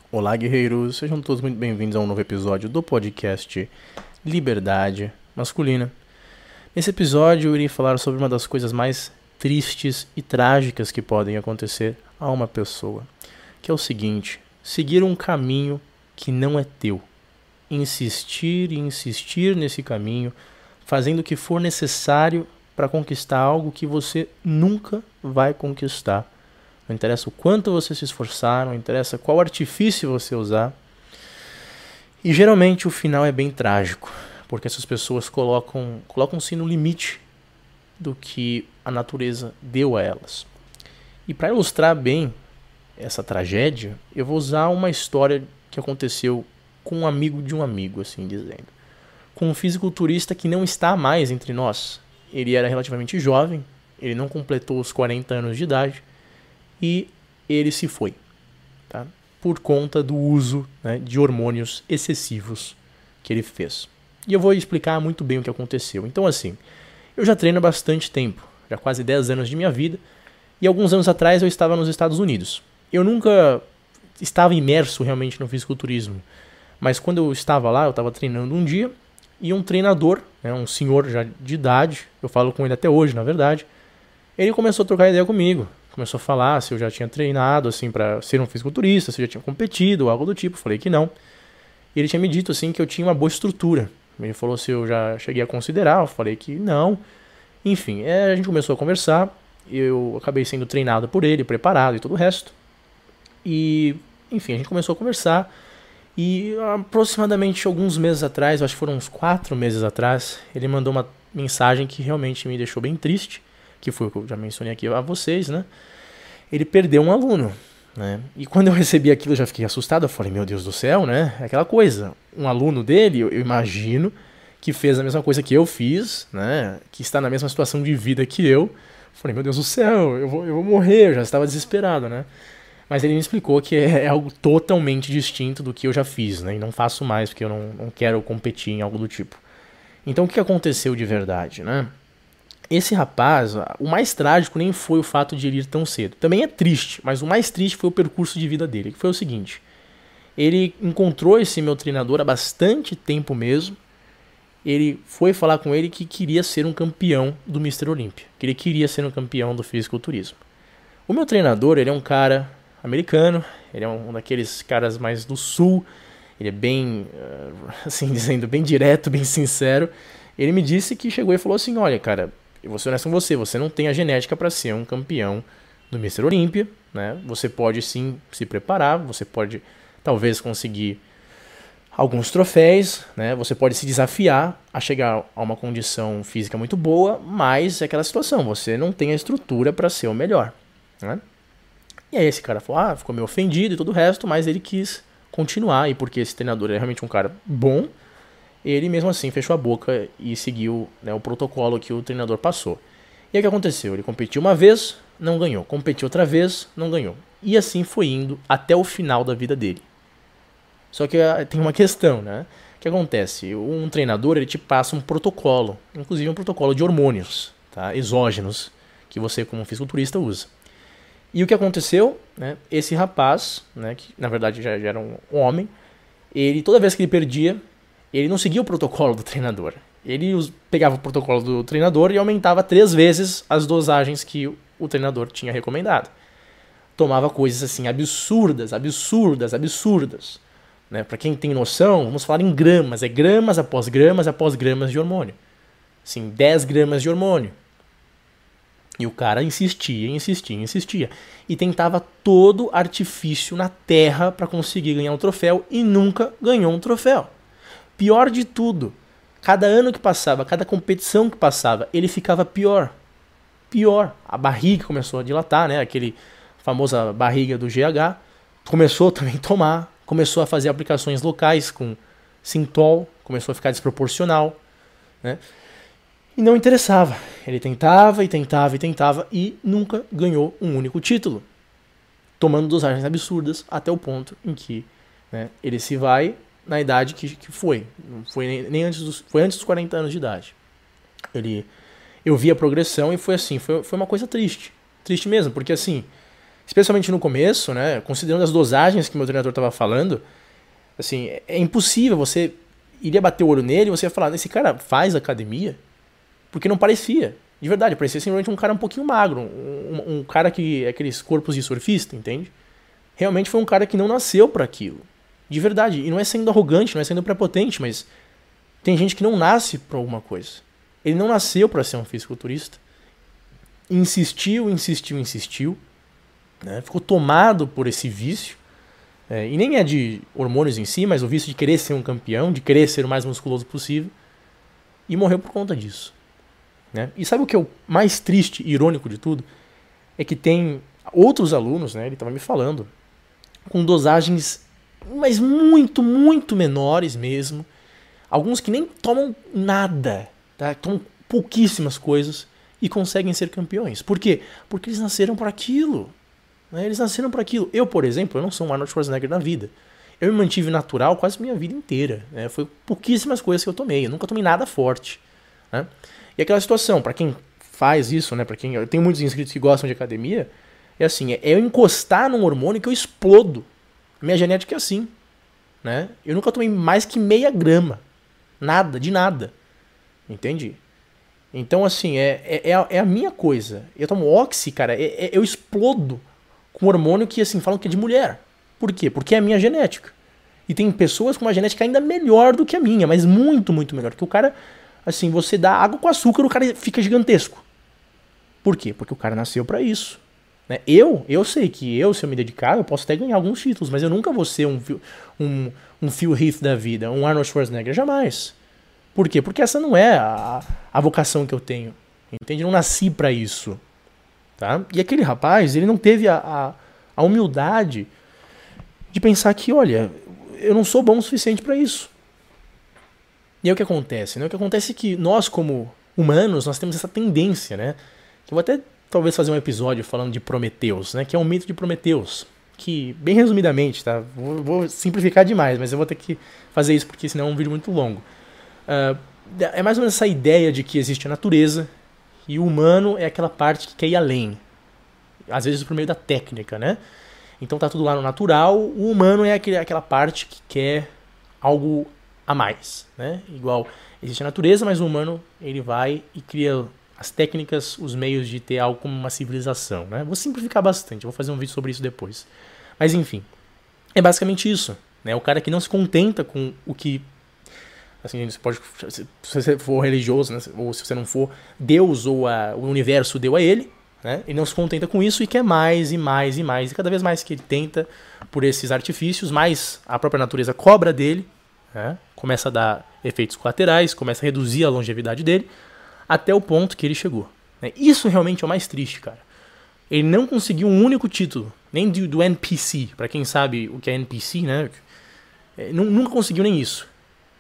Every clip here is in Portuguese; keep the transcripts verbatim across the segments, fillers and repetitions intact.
Olá, guerreiros! Sejam todos muito bem-vindos a um novo episódio do podcast Liberdade Masculina. Nesse episódio eu irei falar sobre uma das coisas mais tristes e trágicas que podem acontecer a uma pessoa, que é o seguinte: seguir um caminho que não é teu. Insistir e insistir nesse caminho, fazendo o que for necessário para conquistar algo que você nunca vai conquistar. Não interessa o quanto você se esforçar, não interessa qual artifício você usar. E geralmente o final é bem trágico, porque essas pessoas colocam, colocam-se no limite do que a natureza deu a elas. E para ilustrar bem essa tragédia, eu vou usar uma história que aconteceu com um amigo de um amigo, assim dizendo. Com um fisiculturista que não está mais entre nós. Ele era relativamente jovem, ele não completou os quarenta anos de idade, e ele se foi, tá? Por conta do uso, né, de hormônios excessivos que ele fez. E eu vou explicar muito bem o que aconteceu. Então, assim, eu já treino há bastante tempo, já quase dez anos de minha vida, e alguns anos atrás eu estava nos Estados Unidos. Eu nunca estava imerso realmente no fisiculturismo, mas quando eu estava lá, eu estava treinando um dia, e um treinador, né, um senhor já de idade, eu falo com ele até hoje, na verdade, ele começou a trocar ideia comigo. Começou a falar se eu já tinha treinado assim para ser um fisiculturista, se eu já tinha competido, algo do tipo. Falei que não. E ele tinha me dito assim que eu tinha uma boa estrutura. Ele falou se eu já cheguei a considerar, eu falei que não. Enfim, é, a gente começou a conversar. Eu acabei sendo treinado por ele, preparado e todo o resto. E, enfim, a gente começou a conversar. E aproximadamente alguns meses atrás, acho que foram uns quatro meses atrás, ele mandou uma mensagem que realmente me deixou bem triste, que foi o que eu já mencionei aqui a vocês, né? Ele perdeu um aluno, né? E quando eu recebi aquilo eu já fiquei assustado, eu falei, meu Deus do céu, né? É aquela coisa, um aluno dele, eu, eu imagino, que fez a mesma coisa que eu fiz, né? Que está na mesma situação de vida que eu. Eu falei, meu Deus do céu, eu vou, eu vou morrer, eu já estava desesperado, né? Mas ele me explicou que é, é algo totalmente distinto do que eu já fiz, né? E não faço mais, porque eu não, não quero competir em algo do tipo. Então o que aconteceu de verdade, né? Esse rapaz, o mais trágico nem foi o fato de ele ir tão cedo. Também é triste, mas o mais triste foi o percurso de vida dele, que foi o seguinte. Ele encontrou esse meu treinador há bastante tempo mesmo. Ele foi falar com ele que queria ser um campeão do mister Olímpia, que ele queria ser um campeão do fisiculturismo. O meu treinador, ele é um cara americano, ele é um daqueles caras mais do sul, ele é bem, assim dizendo, bem direto, bem sincero. Ele me disse que chegou e falou assim, olha cara, eu vou ser honesto com você, você não tem a genética para ser um campeão do mister Olímpia, né? Você pode sim se preparar, você pode talvez conseguir alguns troféus, né? Você pode se desafiar a chegar a uma condição física muito boa, mas é aquela situação, você não tem a estrutura para ser o melhor, né? E aí esse cara falou, ah, ficou meio ofendido e todo o resto, mas ele quis continuar, e porque esse treinador é realmente um cara bom, ele mesmo assim fechou a boca e seguiu, né, o protocolo que o treinador passou. E aí o que aconteceu? Ele competiu uma vez, não ganhou. Competiu outra vez, não ganhou. E assim foi indo até o final da vida dele. Só que uh, tem uma questão, né? O que acontece? Um treinador, ele te passa um protocolo, inclusive um protocolo de hormônios, tá? Exógenos, que você como fisiculturista usa. E o que aconteceu? Né? Esse rapaz, né, que na verdade já, já era um homem, ele toda vez que ele perdia, ele não seguia o protocolo do treinador. Ele pegava o protocolo do treinador e aumentava três vezes as dosagens que o treinador tinha recomendado. Tomava coisas assim absurdas, absurdas, absurdas. Né? Para quem tem noção, vamos falar em gramas. É gramas após gramas após gramas de hormônio. Assim, dez gramas de hormônio. E o cara insistia, insistia, insistia. E tentava todo artifício na terra para conseguir ganhar um troféu e nunca ganhou um troféu. Pior de tudo, cada ano que passava, cada competição que passava, ele ficava pior. Pior. A barriga começou a dilatar, né? Aquele famosa barriga do G H. Começou também a tomar, começou a fazer aplicações locais com Sintol, começou a ficar desproporcional, né? E não interessava. Ele tentava e tentava e tentava e nunca ganhou um único título. Tomando dosagens absurdas até o ponto em que, né, ele se vai na idade que, que foi. Não foi nem, nem antes dos, foi antes dos quarenta anos de idade. Ele, eu vi a progressão e foi assim, foi, foi uma coisa triste. Triste mesmo, porque assim, especialmente no começo, né, considerando as dosagens que meu treinador estava falando, assim, é impossível, você iria bater o olho nele e você ia falar, esse cara faz academia? Porque não parecia, de verdade, parecia simplesmente um cara um pouquinho magro, um, um, um cara que é aqueles corpos de surfista, entende? Realmente foi um cara que não nasceu para aquilo, de verdade, e não é sendo arrogante, não é sendo prepotente, mas tem gente que não nasce para alguma coisa. Ele não nasceu para ser um fisiculturista, insistiu, insistiu, insistiu, né? Ficou tomado por esse vício, é, e nem é de hormônios em si, mas o vício de querer ser um campeão, de querer ser o mais musculoso possível, e morreu por conta disso, né? E sabe o que é o mais triste e irônico de tudo? É que tem outros alunos, né, ele estava me falando, com dosagens mas muito, muito menores mesmo, alguns que nem tomam nada, tá? Tomam pouquíssimas coisas e conseguem ser campeões. Por quê? Porque eles nasceram para aquilo. Né? Eles nasceram para aquilo. Eu, por exemplo, eu não sou um Arnold Schwarzenegger na vida. Eu me mantive natural quase minha vida inteira. Né? Foi pouquíssimas coisas que eu tomei. Eu nunca tomei nada forte. Né? E aquela situação, para quem faz isso, né? Para quem eu tenho muitos inscritos que gostam de academia, é assim, é eu encostar num hormônio que eu explodo. Minha genética é assim. Né? Eu nunca tomei mais que meia grama. Nada, de nada. Entende? Então, assim, é, é, é a minha coisa. Eu tomo Oxy, cara, é, é, eu explodo com hormônio que, assim, falam que é de mulher. Por quê? Porque é a minha genética. E tem pessoas com uma genética ainda melhor do que a minha, mas muito, muito melhor. Porque o cara, assim, você dá água com açúcar, o cara fica gigantesco. Por quê? Porque o cara nasceu pra isso. Né? Eu, eu sei que eu, se eu me dedicar, eu posso até ganhar alguns títulos, mas eu nunca vou ser um, um, um Phil Heath da vida, um Arnold Schwarzenegger, jamais. Por quê? Porque essa não é a, a vocação que eu tenho, entende? Eu não nasci pra isso, tá? E aquele rapaz, ele não teve a, a, a humildade de pensar que, olha, eu não sou bom o suficiente pra isso. E aí o que acontece? Né? O que acontece é que nós, como humanos, nós temos essa tendência, né? Eu vou até talvez fazer um episódio falando de Prometeus, né? Que é um mito de Prometeus. Que, bem resumidamente, tá? Vou, vou simplificar demais, mas eu vou ter que fazer isso porque senão é um vídeo muito longo. Uh, é mais ou menos essa ideia de que existe a natureza e o humano é aquela parte que quer ir além. Às vezes por meio da técnica, né? Então tá tudo lá no natural, o humano é aquele, aquela parte que quer algo a mais, né? Igual existe a natureza, mas o humano ele vai e cria as técnicas, os meios de ter algo como uma civilização, né? Vou simplificar bastante, vou fazer um vídeo sobre isso depois. Mas enfim, é basicamente isso, né? O cara que não se contenta com o que, assim, você pode, se você for religioso, né? Ou se você não for, Deus ou a, o universo deu a ele, né? Ele não se contenta com isso e quer mais e mais e mais. E cada vez mais que ele tenta por esses artifícios, mais a própria natureza cobra dele, né? Começa a dar efeitos colaterais, começa a reduzir a longevidade dele, até o ponto que ele chegou. Né? Isso realmente é o mais triste, cara. Ele não conseguiu um único título, nem do, do N P C, pra quem sabe o que é N P C, né? É, nunca conseguiu nem isso.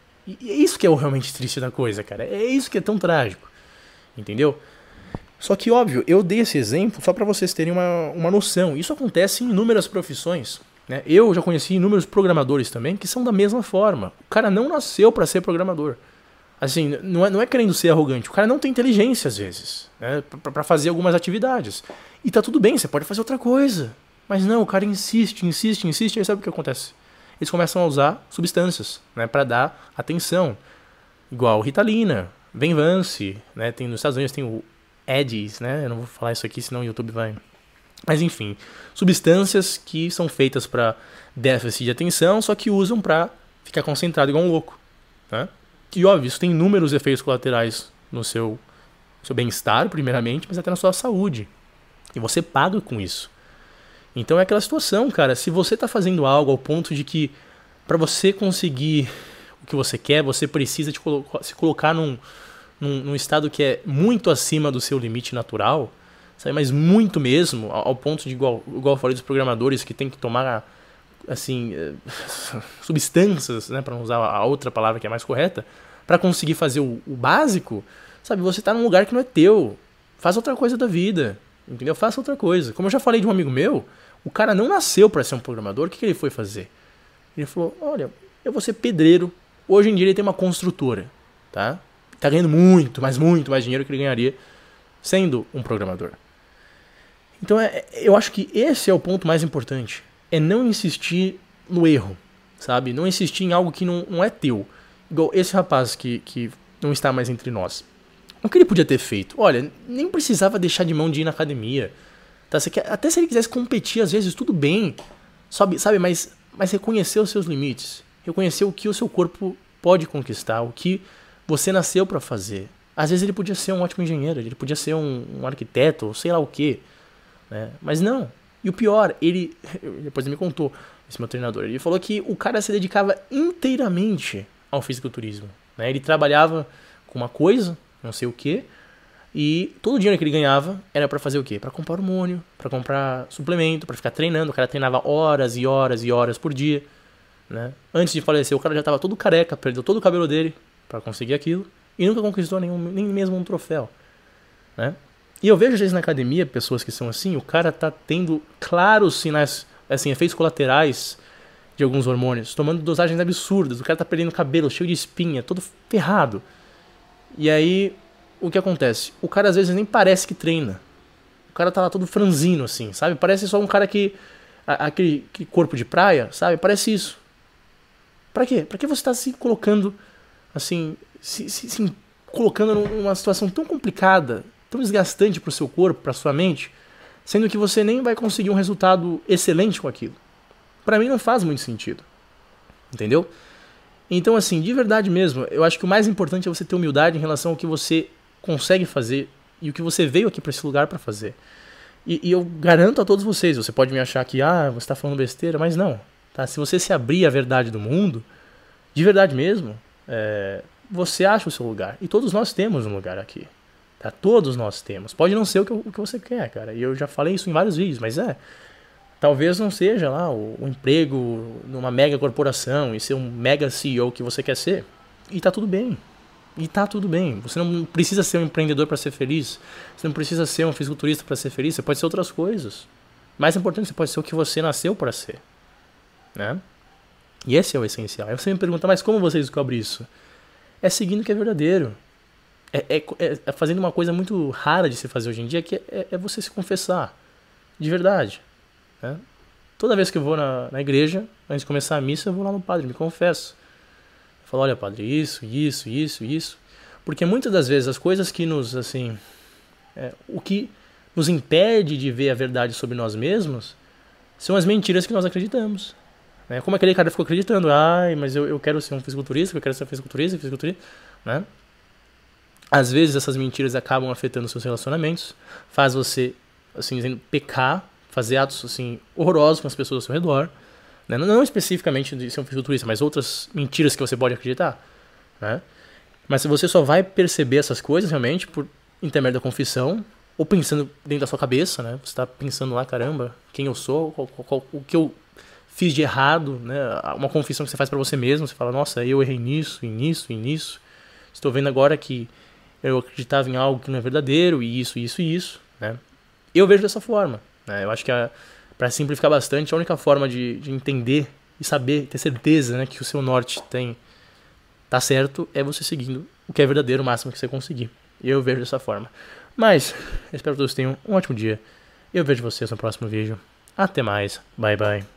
E é isso que é o realmente triste da coisa, cara. É isso que é tão trágico. Entendeu? Só que, óbvio, eu dei esse exemplo só pra vocês terem uma, uma noção. Isso acontece em inúmeras profissões. Né? Eu já conheci inúmeros programadores também que são da mesma forma. O cara não nasceu pra ser programador. Assim, não é, não é querendo ser arrogante. O cara não tem inteligência, às vezes, né, pra, pra fazer algumas atividades. E tá tudo bem, você pode fazer outra coisa. Mas não, o cara insiste, insiste, insiste. E aí sabe o que acontece? Eles começam a usar substâncias, né, pra dar atenção. Igual Ritalina, Venvance, né, tem, nos Estados Unidos tem o Eddies, né? Eu não vou falar isso aqui, senão o YouTube vai... Mas enfim, substâncias que são feitas pra déficit de atenção, só que usam pra ficar concentrado igual um louco, né? E óbvio, isso tem inúmeros efeitos colaterais no seu, seu bem-estar, primeiramente, mas até na sua saúde. E você paga com isso. Então é aquela situação, cara, se você tá fazendo algo ao ponto de que para você conseguir o que você quer, você precisa de colo- se colocar num, num, num estado que é muito acima do seu limite natural, sabe? Mas muito mesmo, ao, ao ponto de, igual, igual eu falei dos programadores que tem que tomar... assim, substâncias, né, para não usar a outra palavra que é mais correta, para conseguir fazer o, o básico, sabe, você tá num lugar que não é teu, faz outra coisa da vida, entendeu? Faça outra coisa. Como eu já falei de um amigo meu, o cara não nasceu para ser um programador, o que, que ele foi fazer? Ele falou, olha, eu vou ser pedreiro, hoje em dia ele tem uma construtora, tá? Tá ganhando muito, mas muito mais dinheiro que ele ganharia sendo um programador. Então é, eu acho que esse é o ponto mais importante. É não insistir no erro, sabe? Não insistir em algo que não, não é teu. Igual esse rapaz que, que não está mais entre nós. O que ele podia ter feito? Olha, nem precisava deixar de mão de ir na academia. Tá? Você quer, até se ele quisesse competir, às vezes, tudo bem. Sabe, sabe mas, mas reconhecer os seus limites. Reconhecer o que o seu corpo pode conquistar. O que você nasceu para fazer. Às vezes ele podia ser um ótimo engenheiro. Ele podia ser um, um arquiteto, sei lá o quê. Né? Mas não. E o pior, ele... Depois ele me contou, esse meu treinador. Ele falou que o cara se dedicava inteiramente ao fisiculturismo. Né? Ele trabalhava com uma coisa, não sei o quê, e todo o dinheiro que ele ganhava era pra fazer o quê? Pra comprar hormônio, pra comprar suplemento, pra ficar treinando. O cara treinava horas e horas e horas por dia. Né? Antes de falecer, o cara já tava todo careca, perdeu todo o cabelo dele pra conseguir aquilo, e nunca conquistou nenhum, nem mesmo um troféu. Né? E eu vejo às vezes na academia pessoas que são assim, o cara tá tendo claros sinais, assim, efeitos colaterais de alguns hormônios, tomando dosagens absurdas, o cara tá perdendo cabelo, cheio de espinha, todo ferrado. E aí, o que acontece? O cara às vezes nem parece que treina. O cara tá lá todo franzino, assim, sabe? Parece só um cara que... A, aquele, aquele corpo de praia, sabe? Parece isso. Pra quê? Pra que você tá se colocando, assim, se, se, se colocando numa situação tão complicada, tão desgastante pro seu corpo, pra sua mente, sendo que você nem vai conseguir um resultado excelente com aquilo? Pra mim não faz muito sentido. Entendeu? Então, assim, de verdade mesmo, eu acho que o mais importante é você ter humildade em relação ao que você consegue fazer e o que você veio aqui pra esse lugar pra fazer. E, e eu garanto a todos vocês, você pode me achar que, ah, você tá falando besteira, mas não. Tá? Se você se abrir à verdade do mundo, de verdade mesmo, é, você acha o seu lugar. E todos nós temos um lugar aqui. Tá? Todos nós temos. Pode não ser o que, o que você quer, cara. E eu já falei isso em vários vídeos, mas é... Talvez não seja lá o, o emprego numa mega corporação e ser um mega C E O que você quer ser. E tá tudo bem. E tá tudo bem. Você não precisa ser um empreendedor para ser feliz. Você não precisa ser um fisiculturista para ser feliz. Você pode ser outras coisas. Mais importante, você pode ser o que você nasceu para ser. Né? E esse é o essencial. Aí você me pergunta, mas como você descobre isso? É seguindo o que é verdadeiro. É, é, é fazendo uma coisa muito rara de se fazer hoje em dia, que é, é você se confessar. De verdade. Né? Toda vez que eu vou na, na igreja, antes de começar a missa, eu vou lá no padre, me confesso. Eu falo, olha padre, isso, isso, isso, isso. Porque muitas das vezes as coisas que nos, assim, é, o que nos impede de ver a verdade sobre nós mesmos são as mentiras que nós acreditamos. Né? Como aquele cara ficou acreditando, ai, mas eu, eu quero ser um fisiculturista, eu quero ser um fisiculturista, fisiculturista, né? Às vezes essas mentiras acabam afetando seus relacionamentos, faz você, assim, dizendo, pecar, fazer atos assim, horrorosos com as pessoas ao seu redor, né? Não especificamente de ser um fisiculturista, mas outras mentiras que você pode acreditar. Né? Mas se você só vai perceber essas coisas realmente por intermédio da confissão, ou pensando dentro da sua cabeça, né? Você está pensando lá, caramba, quem eu sou, qual, qual, qual, o que eu fiz de errado, né? Uma confissão que você faz para você mesmo, você fala, nossa, eu errei nisso, e nisso, e nisso, estou vendo agora que eu acreditava em algo que não é verdadeiro, e isso, isso e isso. Né? Eu vejo dessa forma. Eu acho que, para simplificar bastante, a única forma de, de entender e saber, ter certeza, né, que o seu norte tem tá certo, é você seguindo o que é verdadeiro, o máximo que você conseguir. E eu vejo dessa forma. Mas, espero que todos tenham um ótimo dia. Eu vejo vocês no próximo vídeo. Até mais. Bye, bye.